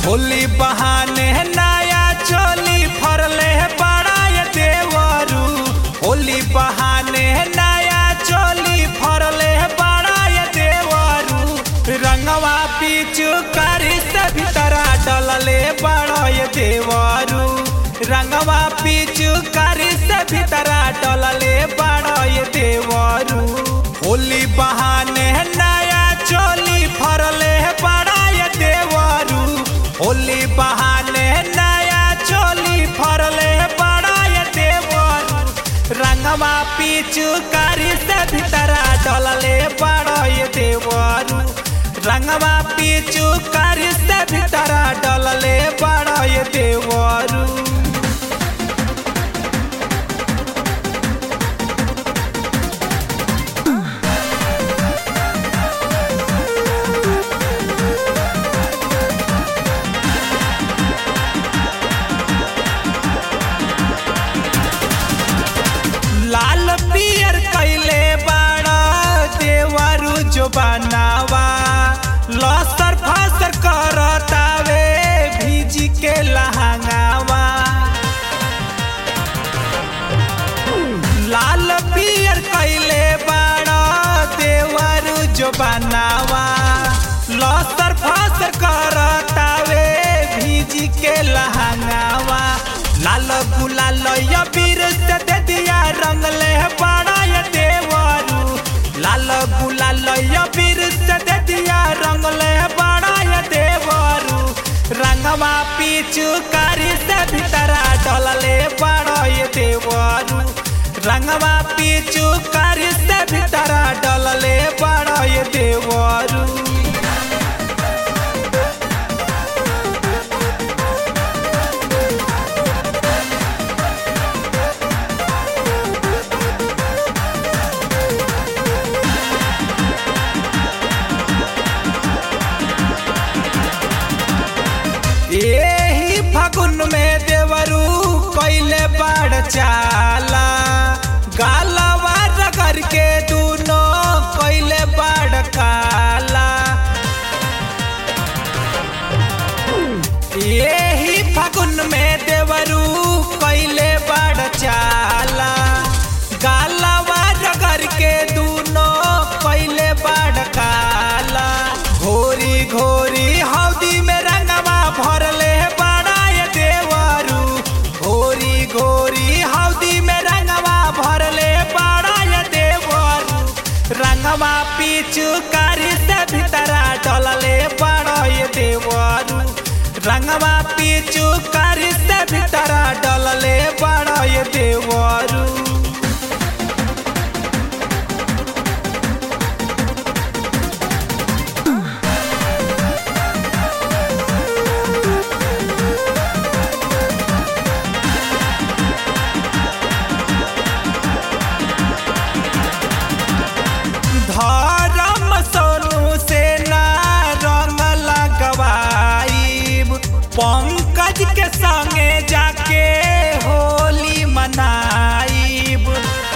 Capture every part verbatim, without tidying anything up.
होली बहाने नया चोली फरले बड़ा ये देवरू। होली बहाने नया चोली फरले बड़ा ये देवरू। रंगवा पीछू करी से भीतरा डलले बड़ा ये देवरू। रंगवा पीछू करी से भीतरा डलले बड़ा ये देवरू। होली बहाने नया चोली फरले बड़ा ये देवरू। होली बहाने नया चोली फरले बड़ा ये देवरू। रंगवा पीछू करी से भीतरा डलले बड़ा ये देवरू। रंगवा पीछू करी से भीतरा डलले बड़ा ये देवरू। लाल पियर कैले बाड़ा देवरू जो बनावा। लसर फसर करतावे भीजी के लहंगावा। लाल पियर कैले बाड़ा देवरू जो बनावा। लसर फसर करतावे भीजी के लहंगावा। लाल गुलाल बीर से दे दिया रंगले बड़ा ये देवरू। लाल गुलाल बीर से दे दिया रंगले बड़ा ये देवरू। रंगवा पीछू करी से भीतरा डलले बड़ा ये देवरू। रंगवा पीछू करी से भीतरा डलले बड़ा ये देवरू। एही फागुन में देवरू कैले बाड़ चाला। गालवा रगड़ के दूनो कैले बाड़ काला। एही फागुन में देवरू कैले बाड़ चाला। गालवा रगड़ के दूनो कैले बाड़ काला। घोरी घोरी हौदी में रंगवा भरले बड़ा ये देवरू। घोरी घोरी हौदी में रंगवा भरले बड़ा ये देवरू। रंगवा पीछू करी से भीतरा डलले बड़ा ये देवरू। रंगवा पीछू करी से भीतरा डलले बड़ा ये देवरू। धर्म सोनू से ना रंग लगवाइब। पंकज के संगे जाके होली मनाइब।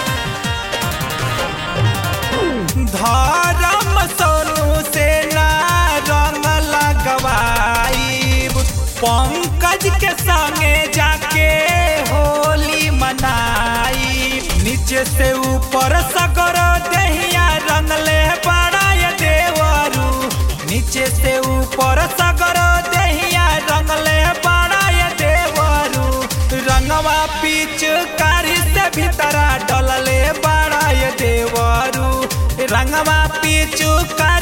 धर्म सोनू से ना रंग लगवाइब। पंकज के संगे जाके होली मनाइब। नीचे से ऊपर सगर दहिया रंगले बड़ा ये देवरू। नीचे से ऊपर सगर दहिया रंगले बड़ा ये देवरू। रंगवा पीछ कारी से भीतरा डलले बड़ा ये देवरू। रंगवा पीछू